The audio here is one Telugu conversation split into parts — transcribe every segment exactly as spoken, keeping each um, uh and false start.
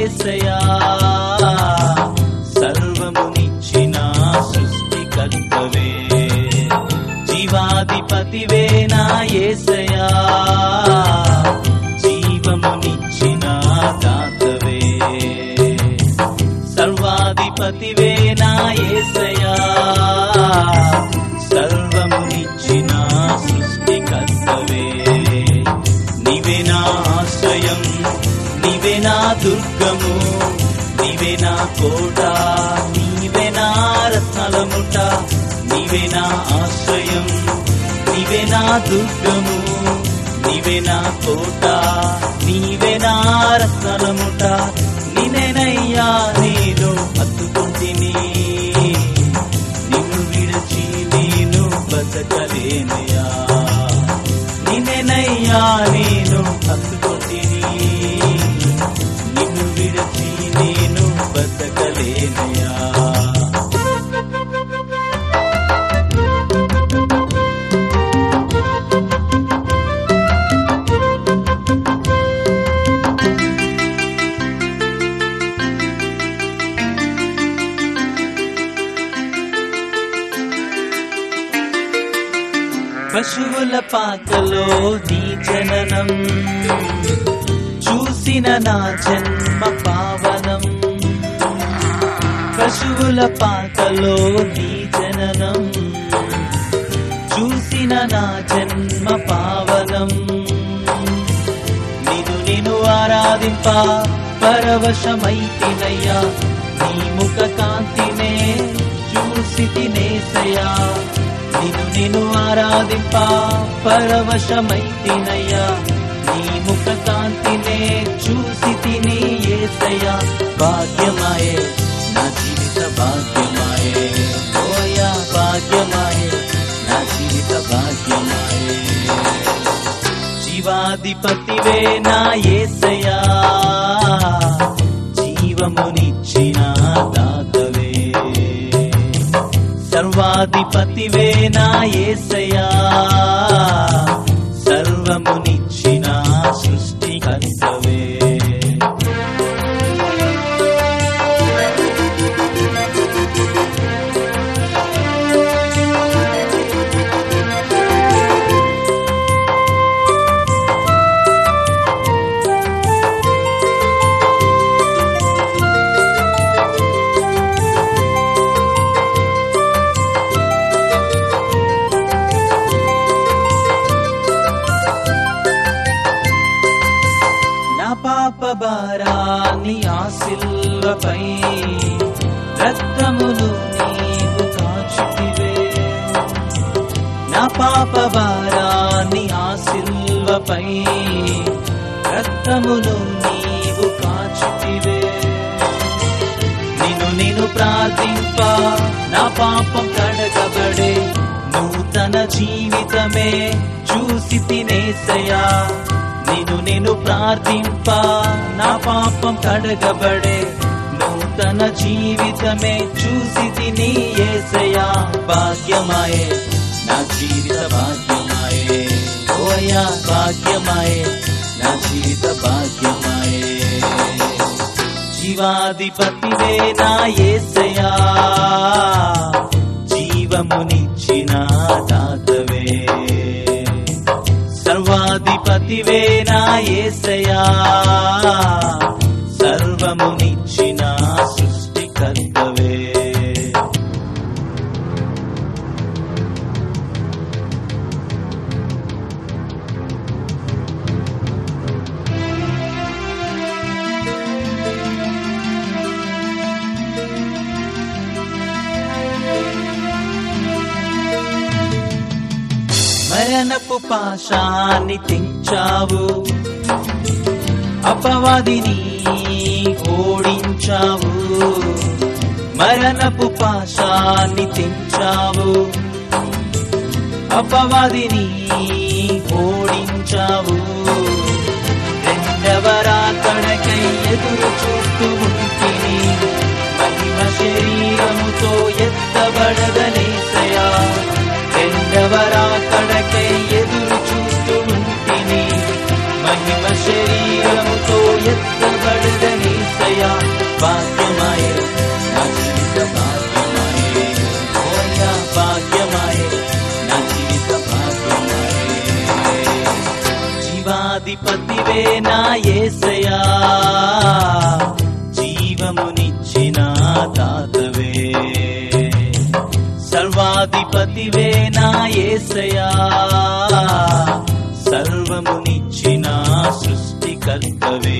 యేసయ్యా సర్వమునిచ్చిన సృష్టికర్తవే జీవాధిపతివే నా యేసయ్యా జీవమునిచ్చిన దాతవే సర్వాధిపతివే నా యేసయ్యా సర్వమునిచ్చిన సృష్టికర్తవే నీవే నా ఆశ్రయం నీవే నా దుర్గము నీవే నా కోట నీవే నా రత్నలముట నీవే నా ఆశ్రయం నీవే నా దుర్గము నీవే నా కోట నీవే నా రత్నలముట నిన్నేనయ్యా నేను హత్తుకుంటిని నిన్ను విడిచి నేను బతకలేనయ్యా నిన్నేనయ్యా నేను హత్తుకుంటిని నిన్ను విడిచి నేను బతకలేనయ్యా పశువుల పాకలో నీ జననం చూసిన నా జన్మ పావనం పశువుల పాకలో నీ జననం చూసిన నా జన్మ పావనం నిన్ను నిన్ను ఆరాధింప పరవశమైతినయ్యా నీ ముఖ కాంతినే చూసితినేసయ్యా నిన్ను నిన్ను ఆరాధింప పరవశమైతినయ్యా నీ ముఖ కాంతినే చూసి తిని యేసయ్యా భాగ్యమాయే నా జీవిత భాగ్యమాయే ఓయా భాగ్యమాయే నా జీవిత భాగ్యమాయే జీవాధిపతివే నా యేసయ్యా జీవమునిచ్చిన దాతవే సర్వాధిపతివే నా యేసయ్యా సర్వమునిచ్చిన సృష్టికర్తవే పాప భారాన్ని ఆశిల్వపై రక్తమును నీవు కాచితివే నా పాప భారాన్ని ఆశిల్వపై రక్తమును నీవు కాచితివే నిన్ను నిన్ను ప్రార్థింప నా పాపం కడగబడే నూతన జీవితమే చూసి తినేసయ్యా నిన్ను నేను ప్రార్థింప నా పాపం కడగబడే నూతన జీవితమే చూసి తిని యేసయ్యా భాగ్యమాయే నా జీవిత భాగ్యమాయే ఓయా భాగ్యమాయే నా జీవిత భాగ్యమాయే జీవాధిపతివే నా యేసయ్యా జీవమునిచ్చిన దాతవే సర్వాధిపతివే నా యేసయ్యా సర్వమునిచ్చిన సృష్టికర్తవే మరణపు పాశాన్ని తెంచావు అపవాదిని ఓడించావు మరణపు పాశాన్ని తెంచావు అపవాదిని ఓడించావు రెండవ రాకడకై ఎదురు చూస్తూ ఉంటిని మహిమ శరీరముతో ఎత్తబడదనేసయ్యా రెండవ రాకడకై ఎదురు చూస్తూ ఉంటిని మహిమ శరీరముతో ఎత్తబడదనేసయ్యా భాగ్యమాయే నా జీవిత భాగ్యమాయే ఓ అయ్యా భాగ్యమాయే నా జీవిత భాగ్యమాయే జీవాధిపతివే నా యేసయ్యా జీవమునిచ్చిన దాతవే సర్వాధిపతివే నా యేసయ్యా సర్వమునిచ్చిన సృష్టికర్తవే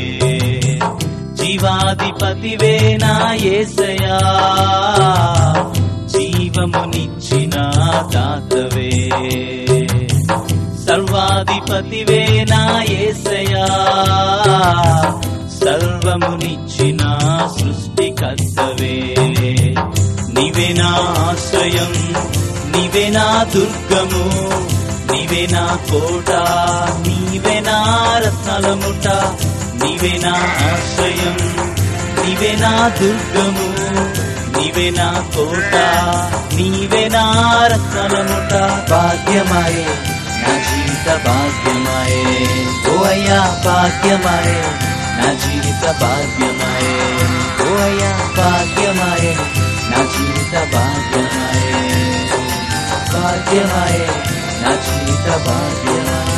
జీవాధిపతివే నా యేసయ్యా జీవమునిచ్చిన దాతవే సర్వాధిపతివే నా యేసయ్యా సర్వమునిచ్చిన సృష్టికర్తవే నీవే నా ఆశ్రయం నీవే నా దుర్గము నీవే నా కోట నీవే నా రత్నలముట నీవే నా ఆశ్రయం నీవే నా దుర్గము నీవే నా కోట నీవే నా రత్నలముట భాగ్యమాయే నా జీవిత భాగ్యమాయే ఓ అయ్యా భాగ్యమాయే నా జీవిత భాగ్యమాయే ఓ అయ్యా భాగ్యమాయే నా జీవిత భాగ్యమాయే భాగ్యమాయే నా జీవిత భాగ్యమాయే